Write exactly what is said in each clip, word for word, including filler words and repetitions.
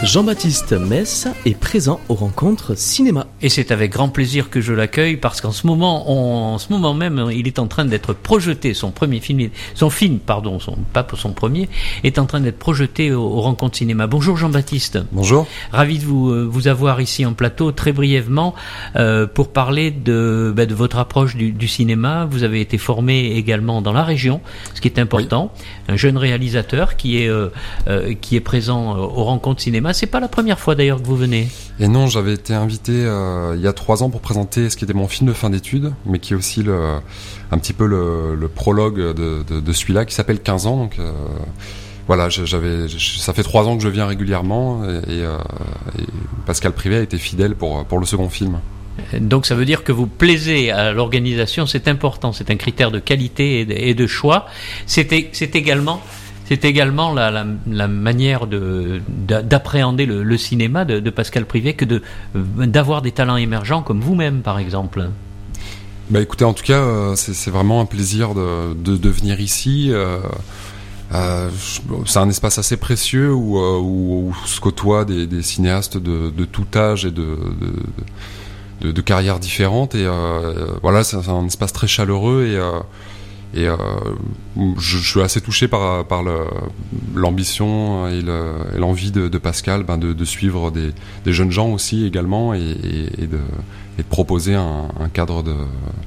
Jean-Baptiste Mess est présent aux rencontres cinéma. Et c'est avec grand plaisir que je l'accueille parce qu'en ce moment, on, en ce moment même, il est en train d'être projeté, son premier film, son film, pardon, son, pas pour son premier, est en train d'être projeté aux, aux rencontres cinéma. Bonjour Jean-Baptiste. Bonjour. Ravi de vous, vous avoir ici en plateau, très brièvement, euh, pour parler de, bah, de votre approche du, du cinéma. Vous avez été formé également dans la région, ce qui est important. Oui. Un jeune réalisateur qui est, euh, euh, qui est présent aux rencontres cinéma. C'est pas la première fois d'ailleurs que vous venez. Et non, j'avais été invité euh, il y a trois ans pour présenter ce qui était mon film de fin d'études, mais qui est aussi le, un petit peu le, le prologue de, de, de celui-là, qui s'appelle quinze ans. Donc euh, voilà, j'avais, ça fait trois ans que je viens régulièrement, et, et, euh, et Pascal Privé a été fidèle pour, pour le second film. Donc ça veut dire que vous plaisez à l'organisation, c'est important, c'est un critère de qualité et de, et de choix. C'est, c'est également... C'est également la, la, la manière de, d'appréhender le, le cinéma de, de Pascal Privé que de, d'avoir des talents émergents comme vous-même, par exemple. Bah écoutez, en tout cas, euh, c'est, c'est vraiment un plaisir de, de, de venir ici. Euh, euh, c'est un espace assez précieux où, euh, où, où se côtoient des, des cinéastes de, de tout âge et de, de, de, de carrières différentes. Et euh, voilà, c'est un espace très chaleureux et... Euh, Et euh, je, je suis assez touché par, par le, l'ambition et, le, et l'envie de, de Pascal ben de, de suivre des, des jeunes gens aussi également et, et, et, de, et de proposer un, un cadre de,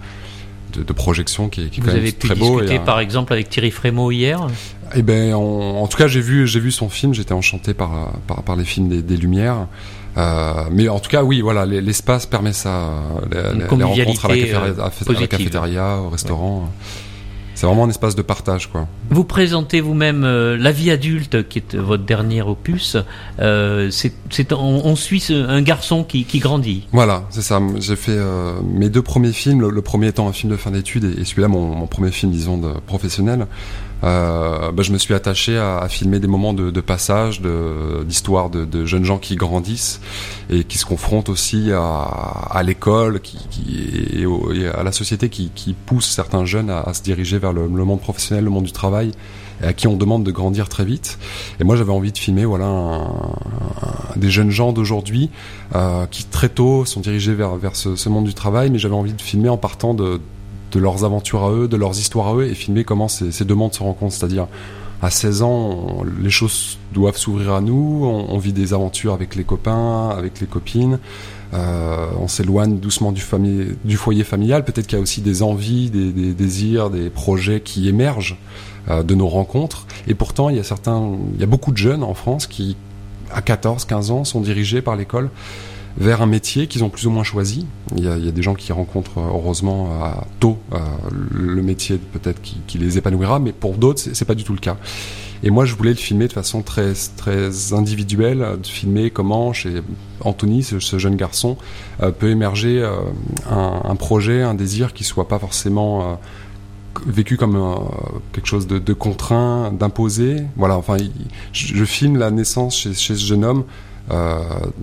de, de projection qui est, qui est quand même très beau. Vous avez pu discuter et, par exemple avec Thierry Frémaux hier ? Eh ben, en, en tout cas, j'ai vu, j'ai vu son film, j'étais enchanté par, par, par les films des, des Lumières. Euh, mais en tout cas, oui, voilà, l'espace permet ça, les, les rencontres à la, café, à la cafétéria, au restaurant. Ouais. C'est vraiment un espace de partage, quoi. Vous présentez vous-même euh, La vie adulte, qui est votre dernier opus. Euh, c'est, c'est, on, on suit ce, un garçon qui, qui grandit. Voilà, c'est ça. J'ai fait euh, mes deux premiers films. Le, le premier étant un film de fin d'études et, et celui-là, mon, mon premier film, disons, de professionnel. Euh, bah, je me suis attaché à, à filmer des moments de, de passage, de, d'histoire de, de jeunes gens qui grandissent et qui se confrontent aussi à, à l'école qui, qui, et, au, et à la société qui, qui pousse certains jeunes à, à se diriger vers le, le monde professionnel, le monde du travail, et à qui on demande de grandir très vite. Et moi, j'avais envie de filmer voilà, un, un, des jeunes gens d'aujourd'hui euh, qui très tôt sont dirigés vers, vers ce, ce monde du travail, mais j'avais envie de filmer en partant de de leurs aventures à eux, de leurs histoires à eux, et filmer comment ces, ces deux mondes se rencontrent. C'est-à-dire, à seize ans, on, les choses doivent s'ouvrir à nous, on, on vit des aventures avec les copains, avec les copines, euh, on s'éloigne doucement du, famille, du foyer familial, peut-être qu'il y a aussi des envies, des, des désirs, des projets qui émergent euh, de nos rencontres, et pourtant, il y a certains, il y a beaucoup de jeunes en France qui, à quatorze, quinze ans, sont dirigés par l'école vers un métier qu'ils ont plus ou moins choisi. Il y a, il y a des gens qui rencontrent heureusement à, tôt euh, le métier peut-être qui, qui les épanouira, mais pour d'autres c'est, c'est pas du tout le cas. Et moi je voulais le filmer de façon très très individuelle, de filmer comment chez Anthony, ce, ce jeune garçon, euh, peut émerger euh, un, un projet, un désir qui soit pas forcément euh, vécu comme euh, quelque chose de, de contraint, d'imposé. Voilà, enfin, il, je, je filme la naissance chez, chez ce jeune homme. Euh,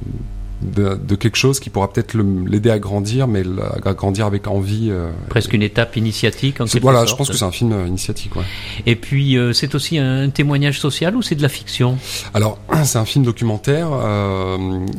De, de quelque chose qui pourra peut-être le, l'aider à grandir, mais à grandir avec envie. Euh, Presque une étape initiatique en quelque voilà, sorte. Je pense que c'est un film euh, initiatique. Ouais. Et puis euh, c'est aussi un témoignage social ou c'est de la fiction ? Alors c'est un film documentaire. Euh,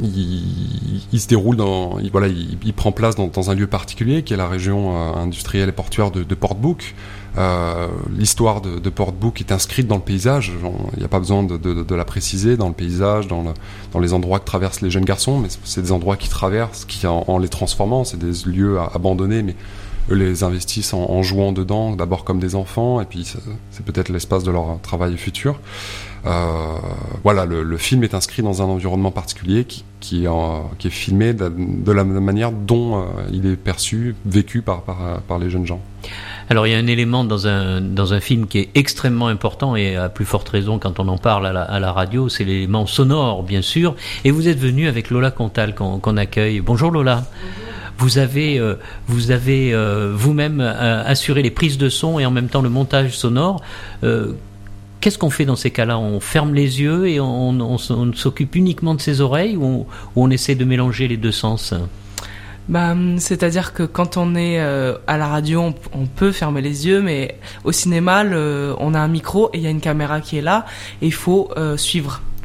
il, il se déroule dans, il, voilà, il, il prend place dans, dans un lieu particulier qui est la région euh, industrielle et portuaire de, de Portbouc. Euh, l'histoire de, de Portbouc est inscrite dans le paysage. Il n'y a pas besoin de, de, de la préciser dans le paysage, dans, le, dans les endroits que traversent les jeunes garçons, mais c'est des endroits qui traversent, qui en, en les transformant, c'est des lieux abandonnés, mais eux les investissent en, en jouant dedans, d'abord comme des enfants, et puis c'est, c'est peut-être l'espace de leur travail futur. Euh, voilà, le, le film est inscrit dans un environnement particulier qui, qui, est, en, qui est filmé de, de la manière dont euh, il est perçu, vécu par, par, par les jeunes gens. Alors il y a un élément dans un, dans un film qui est extrêmement important et à plus forte raison quand on en parle à la, à la radio, c'est l'élément sonore bien sûr. Et vous êtes venu avec Lola Contal qu'on, qu'on accueille. Bonjour Lola. Bonjour. Vous avez, euh, vous avez euh, vous-même euh, assuré les prises de son et en même temps le montage sonore. Euh, Qu'est-ce qu'on fait dans ces cas-là ? On ferme les yeux et on, on, on s'occupe uniquement de ses oreilles ou on, ou on essaie de mélanger les deux sens ? Bah, c'est-à-dire que quand on est euh, à la radio, on, on peut fermer les yeux, mais au cinéma, le, on a un micro et il y a une caméra qui est là et il faut euh, suivre.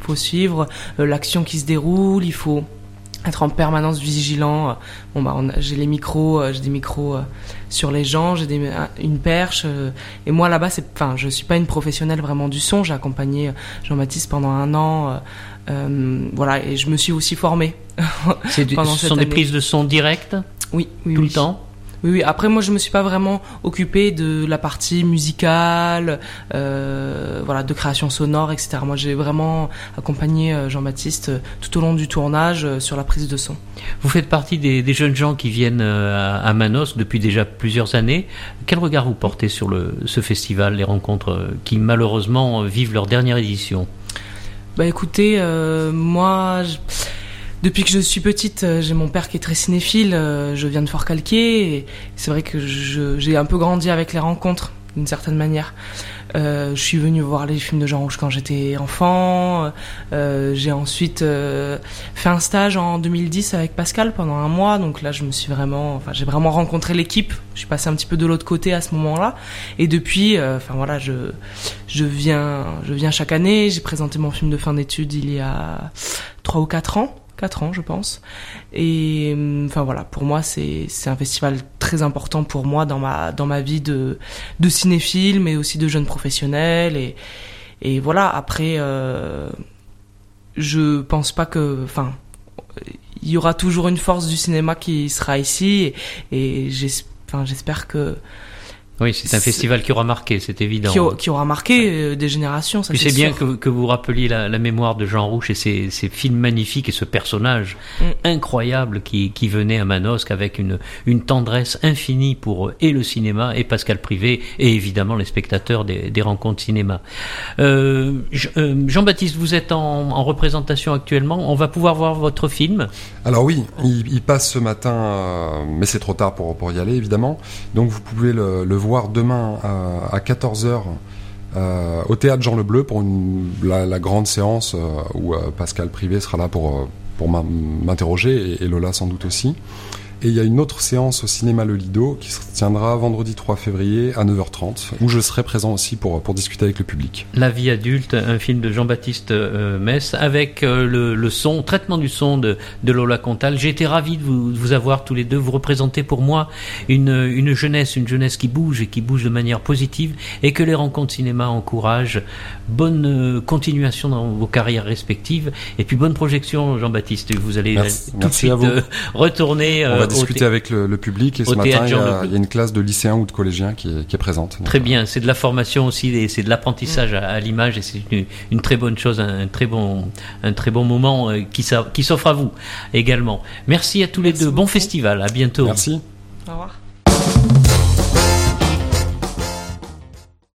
faut suivre euh, l'action qui se déroule, il faut être en permanence vigilant. Bon bah on a, j'ai les micros, euh, j'ai des micros euh, sur les gens, j'ai des, une perche. Euh, et moi là-bas, c'est, enfin, je suis pas une professionnelle vraiment du son. J'ai accompagné Jean-Baptiste pendant un an. Euh, euh, voilà, et je me suis aussi formée. C'est du, ce sont année. Des prises de son directes. Oui, oui, tout oui. le temps. Oui, oui. Après, moi, je me suis pas vraiment occupée de la partie musicale, euh, voilà, de création sonore, et cetera. Moi, j'ai vraiment accompagné Jean-Baptiste tout au long du tournage sur la prise de son. Vous faites partie des, des jeunes gens qui viennent à, à Manosque depuis déjà plusieurs années. Quel regard vous portez sur le, ce festival, les rencontres qui malheureusement vivent leur dernière édition? Bah, écoutez, euh, moi. Je... Depuis que je suis petite, j'ai mon père qui est très cinéphile, je viens de Fort-Calquier, et c'est vrai que je, j'ai un peu grandi avec les rencontres, d'une certaine manière. Euh, je suis venue voir les films de Jean Rouch quand j'étais enfant, euh, j'ai ensuite euh, fait un stage en deux mille dix avec Pascal pendant un mois, donc là je me suis vraiment, enfin j'ai vraiment rencontré l'équipe, je suis passée un petit peu de l'autre côté à ce moment-là, et depuis, euh, enfin voilà, je, je viens, je viens chaque année, j'ai présenté mon film de fin d'études il y a trois ou quatre ans, quatre ans je pense, et enfin voilà, pour moi c'est c'est un festival très important pour moi dans ma dans ma vie de de cinéphile, mais aussi de jeune professionnel, et et voilà, après euh, je pense pas que, enfin il y aura toujours une force du cinéma qui sera ici, et, et j'espère, enfin j'espère que oui, c'est un c'est... festival qui aura marqué, c'est évident. Qui, a, qui aura marqué euh, des générations, ça Puis c'est, c'est bien sûr. que, que vous rappeliez la, la mémoire de Jean Rouch et ses, ses films magnifiques et ce personnage mm. incroyable qui, qui venait à Manosque avec une, une tendresse infinie pour et le cinéma et Pascal Privé et évidemment les spectateurs des, des rencontres cinéma. Euh, Jean-Baptiste, vous êtes en, en représentation actuellement. On va pouvoir voir votre film? Alors oui, il, il passe ce matin, euh, mais c'est trop tard pour, pour y aller évidemment. Donc vous pouvez le, le voir demain à, à quatorze heures euh, au Théâtre Jean Le Bleu pour une, la, la grande séance euh, où euh, Pascal Privé sera là pour, pour m'interroger, et, et Lola sans doute aussi. Et il y a une autre séance au cinéma Le Lido qui se tiendra vendredi trois février à neuf heures trente, où je serai présent aussi pour, pour discuter avec le public. La vie adulte, un film de Jean-Baptiste euh, Mess, avec euh, le, le son, traitement du son de, de Lola Contal. J'ai été ravi de vous, de vous avoir tous les deux. Vous représentez pour moi une, une jeunesse, une jeunesse qui bouge et qui bouge de manière positive, et que les rencontres cinéma encouragent. Bonne euh, continuation dans vos carrières respectives, et puis bonne projection, Jean-Baptiste. Vous allez merci, tout merci de suite à vous. Euh, retourner. On va discuter thé- avec le, le public, et ce matin il y, a, il y a une classe de lycéens ou de collégiens qui est, qui est présente. Très donc, bien, c'est de la formation aussi, et c'est de l'apprentissage à, à l'image, et c'est une, une très bonne chose, un, un très bon, un très bon moment euh, qui, qui s'offre à vous également. Merci à tous les Merci deux. beaucoup. Bon festival, à bientôt. Merci. Au revoir.